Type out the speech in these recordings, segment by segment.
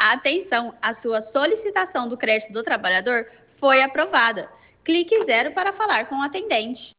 Atenção, a sua solicitação do crédito do trabalhador foi aprovada. Clique 0 para falar com o atendente.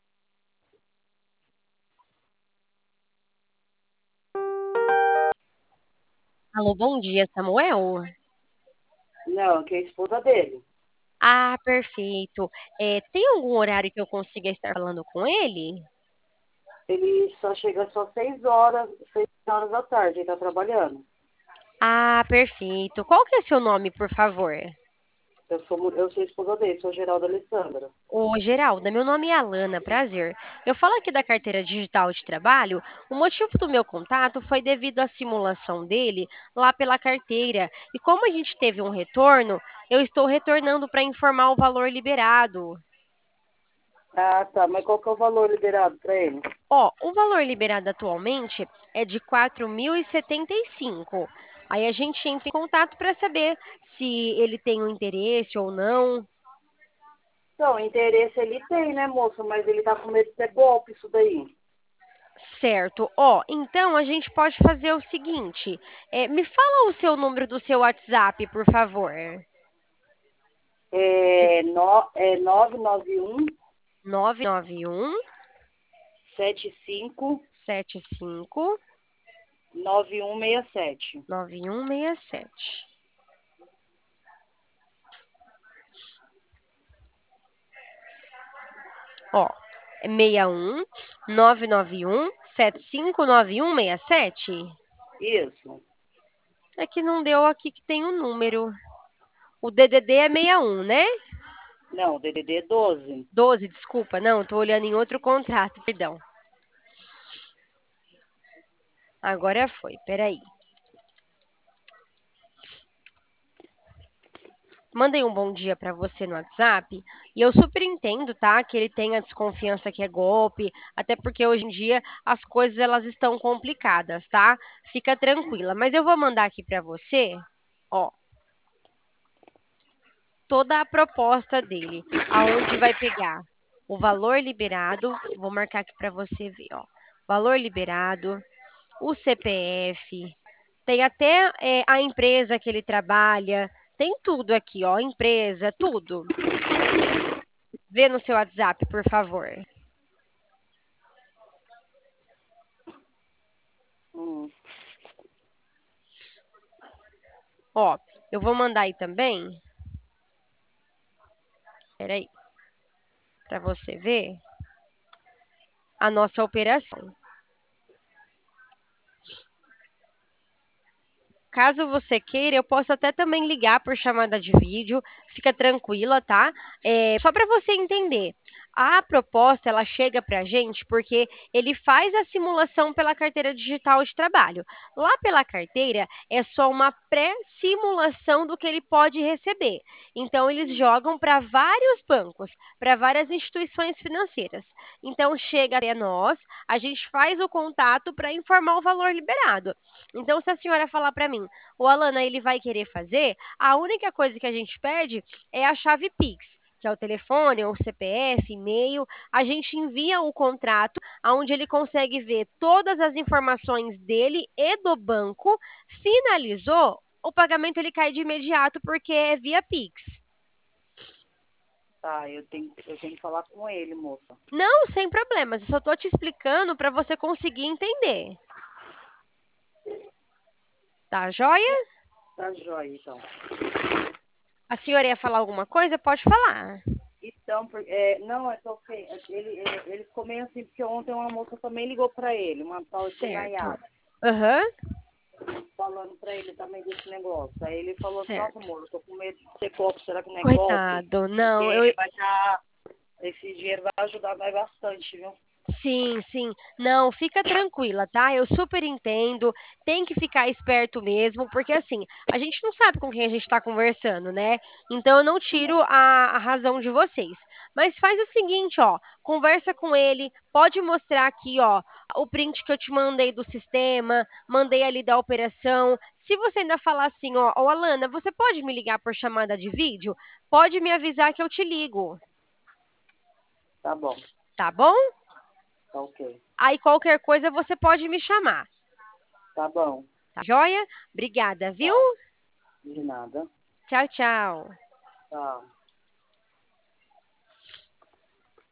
Alô, bom dia, Samuel. Não, que é a esposa dele. Ah, perfeito. Tem algum horário que eu consiga estar falando com ele? Ele só chega só 6 horas da tarde, ele tá trabalhando. Ah, perfeito. Qual que é seu nome, por favor? Eu sou a esposa dele, sou Geralda Alessandra. Ô, Geralda, meu nome é Alana, prazer. Eu falo aqui da carteira digital de trabalho. O motivo do meu contato foi devido à simulação dele lá pela carteira. E como a gente teve um retorno, eu estou retornando para informar o valor liberado. Ah, tá, mas qual que é o valor liberado para ele? Ó, o valor liberado atualmente é de 4.075. Aí a gente entra em contato para saber se ele tem um interesse ou não. Então, interesse ele tem, né, moça? Mas ele tá com medo de ser golpe isso daí. Certo. Ó, então a gente pode fazer o seguinte: me fala o seu número do seu WhatsApp, por favor. É 991 991 75 75 9167. 9167. Ó, é 61 991 759167. Isso. É que não deu aqui que tem um número. O DDD é 61, né? Não, DDD 12. 12, desculpa. Não, tô olhando em outro contrato, perdão. Agora foi, peraí. Mandei um bom dia para você no WhatsApp e eu super entendo, tá? Que ele tenha desconfiança que é golpe, até porque hoje em dia as coisas elas estão complicadas, tá? Fica tranquila, mas eu vou mandar aqui para você, ó, toda a proposta dele, aonde vai pegar o valor liberado, vou marcar aqui para você ver, ó. Valor liberado, o CPF, tem até a empresa que ele trabalha, tem tudo aqui, ó, empresa, tudo. Vê no seu WhatsApp, por favor. Hum. Ó, eu vou mandar aí também. Peraí, para você ver a nossa operação. Caso você queira, eu posso até também ligar por chamada de vídeo, fica tranquila, tá? Só para você entender, a proposta ela chega para a gente porque ele faz a simulação pela carteira digital de trabalho. Lá pela carteira é só uma pré-simulação do que ele pode receber. Então eles jogam para vários bancos, para várias instituições financeiras. Então chega até nós, a gente faz o contato para informar o valor liberado. Então, se a senhora falar para mim, o Alana, ele vai querer fazer, a única coisa que a gente pede é a chave Pix, que é o telefone, o CPF, e-mail. A gente envia o contrato, onde ele consegue ver todas as informações dele e do banco. Finalizou, o pagamento ele cai de imediato porque é via Pix. Tá, eu tenho que falar com ele, moça. Não, sem problemas. Eu só estou te explicando para você conseguir entender. Tá joia? Tá jóia, então. A senhora ia falar alguma coisa? Pode falar. Então, não, é só que ele ficou meio assim, porque ontem uma moça também ligou pra ele, uma tal de Certo. Nayara, Aham. falando pra ele também desse negócio. Aí ele falou assim, nossa, Certo. amor, eu tô com medo de ser golpe, será que não é golpe? Coitado. Porque Não, eu. vai estar, esse dinheiro vai ajudar nós bastante, viu? Sim, sim. Não, fica tranquila, tá? Eu super entendo. Tem que ficar esperto mesmo, porque assim, a gente não sabe com quem a gente tá conversando, né? Então eu não tiro a razão de vocês. Mas faz o seguinte, ó. Conversa com ele, pode mostrar aqui, ó, o print que eu te mandei do sistema, mandei ali da operação. Se você ainda falar assim, ó, Alana, você pode me ligar por chamada de vídeo? Pode me avisar que eu te ligo, Tá bom, tá bom? tá ok. Aí qualquer coisa você pode me chamar. Tá bom, Tá joia? Obrigada, viu? tá. De nada. Tchau, tchau. Tchau.